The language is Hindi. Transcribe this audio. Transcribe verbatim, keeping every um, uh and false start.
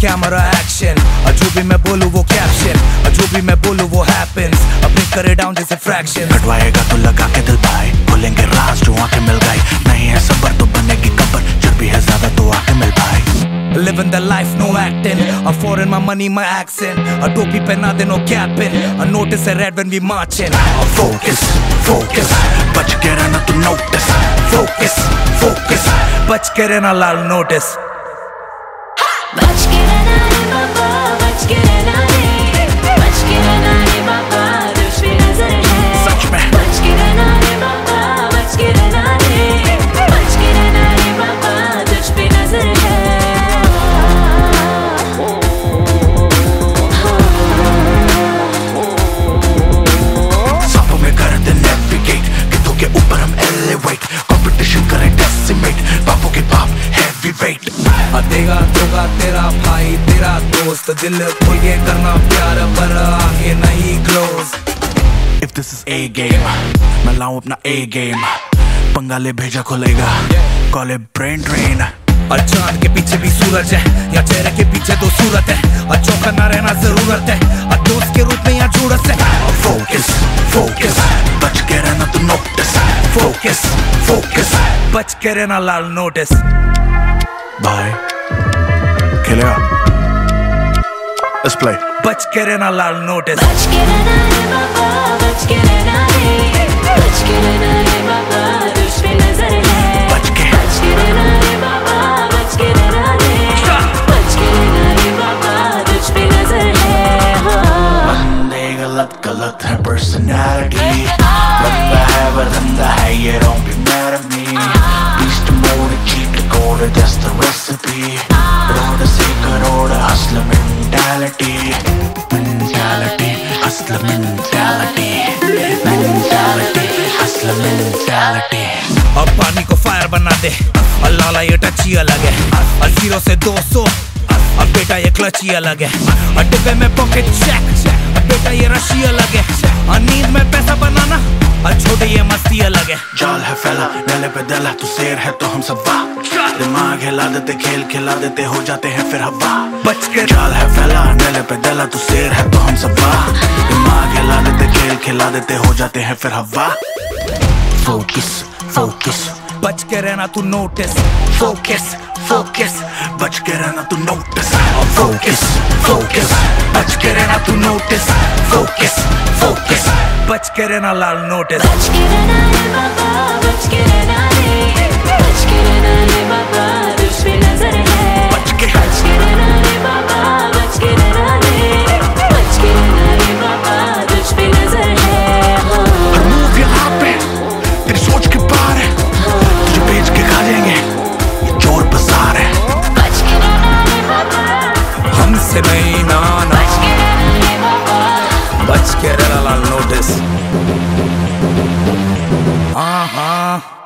कैमरा एक्शन, जो भी मैं बोलूं वो कैप्शन, जो भी मैं बोलूं वो हैपेंस, अपने करे डाउन जैसे फ्रैक्शन। कटवाएगा तो लगा के दिल भाई, खोलेंगे राज जो आके मिल गई, नहीं है सबर तो बनेगी कबर, चर्बी है ज्यादा तो आके मिल भाई। Living the life, no acting. A foreign, my money, my accent. A topi pehna de, no capping. A notice a red when we marching. Focus, focus, बच के रहना तू notice. Focus, focus, बच के रहना लाल notice. बच के रहना रे बाबा, बच के रहना रे, बच के रहना रे बाबा, तुझ पे नजर है। सच में बच के रहना रे बाबा, बच के रहना रे, बच के रहना रे बाबा, तुझ पे नजर है। देगा होगा तेरा भाई तेरा दोस्त, दिल खोल के करना प्यार पर आगे नहीं close. If this is A game, मैं लाऊं अपना A game, पंगाले भेजा खोलेगा, call it brain drain। और चांद के पीछे भी सूरज है, या चेहरे के पीछे दो सूरत है, और चौका ना रहना जरूरत है, और दोस्त के रूप में यहाँ जुड़त है। Focus, focus, बच के रहना तू notice। Focus, focus, बच के रहना लाल notice। भाई खेलेगा, let's play। बच के रहना लाल notice। बच के रहना रे बाबा, बच के रहना रे, बच के रहना रे बाबा, तुझ पे नजर है। बच के बच के रहना रे बाबा, बच के रहना रे, बच के रहना रे बाबा, तुझ पे नजर है। बंदे गलत गलत है personality, बंदा है बंदा है ये don't be mad at me। Beast mode, cheat code, just the recipe। Crore से crore hustler mentality, mentality, hustler mentality, mentality, hustler mentality। अब पानी को फायर बना दे, और लाला ये टची अलग है, और जीरो से दो सौ, अब बेटा ये क्लच ही अलग है, और डिब्बे में पॉकेट चेक, अब बेटा ये रशी अलग है, और नींद में पैसा बनाना, और छोटे ये मस्ती अलग है। जाल है फैला नले पे दला, तू शेर है तो हम सब वाह, दिमाग हिला देते खेल खिला देते हो जाते हैं फिर हवा। बच के जाल है फैला नले पे दला, तू शेर है तो हम सब वाह, दिमाग हिला देते खेल खिला देते हो जाते हैं फिर हवा। Focus, focus, बच के रहना तू नोटिस। Focus, focus, बच के रहना तू notice। Focus, focus, बच के रहना तू नोटिस। Focus, focus, बच के रहना लाल नोटिस। बच के रहना रे बाबा, बच के रहना रे, बच के रहना रे बाबा, तुझ पे नजर है। बच के बच के रहना रे बाबा, बच के रहना रे, बच के रहना रे बाबा, तुझ पे नजर है। हर move यहाँ पे तेरी सोच के पार है, तुझे बेच के खा जाएंगे ये चोर बाजार है। बच के रहना रे बाबा, हमसे नहीं नाना, बच के रहना रे बाबा, बच के रहना लाल नोटिस। हाँ हाँ